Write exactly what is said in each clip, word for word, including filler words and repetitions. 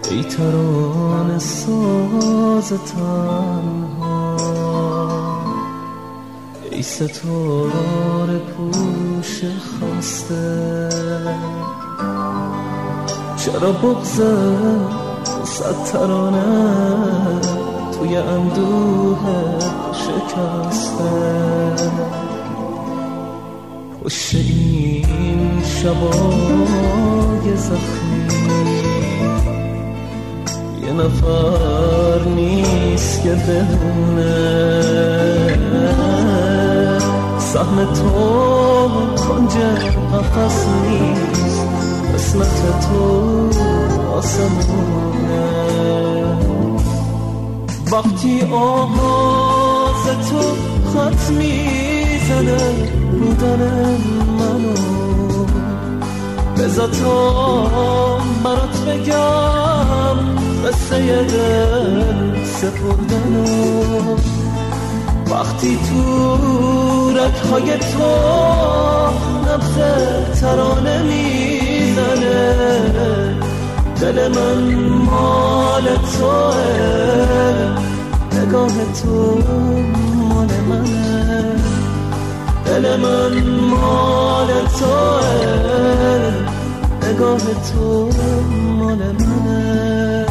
ای ترانه ساز تنها، ای ستاره پوش خسته، چرا بغض صد ترانه توی اندوه شکسته؟ پشت این شبای زخمی یه نفر نیست که بدونه سهم تو کنج قفس نیست، قسمت تو آسمونه. وقتی آواز تو خط میزنه رو دل منو، بذار تا برات بگم قصه دل سپردنو. وقتی تو رگ‌های تو نبض ترانه میزنه، دل من مال توه، نگاه تو مال منه. دل من مال توه، نگاه تو مال منه.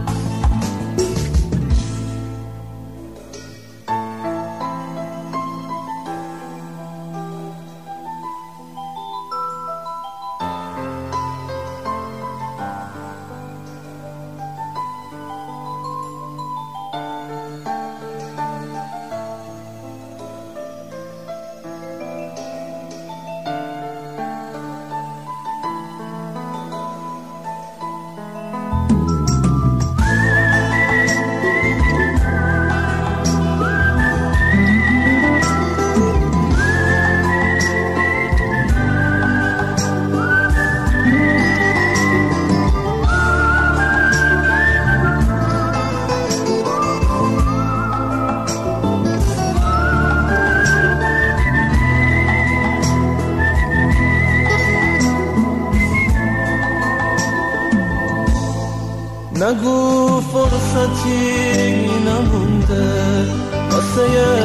نگو فرصتی نمونده واسه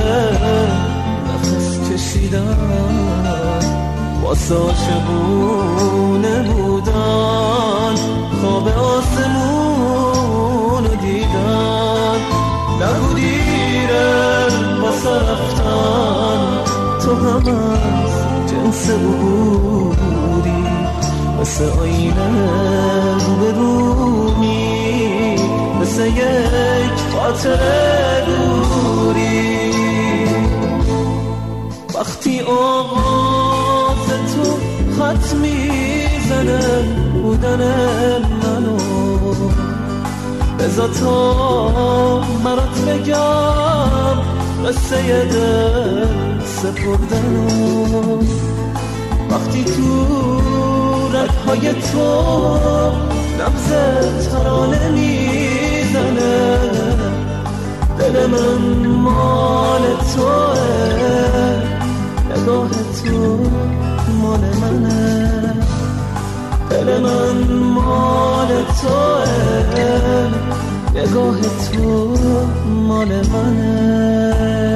نفس کشیدن، واسه عاشقونه بودن، خواب آسمون رو دیدن. نگو دیره واسه رفتن، تو هم از جنس بودی، مثل آینه رو به رومی، مثل یک خاطره دوری. وقتی آواز تو خط میزنه بودن منو، بذار تا برات بگم قصه دل سپردنو. وقتی تو رگ‌های تو نبض ترانه میزنه، دل من مال توه، نگاه تو مال منه. دل من مال توه، نگاه تو مال منه.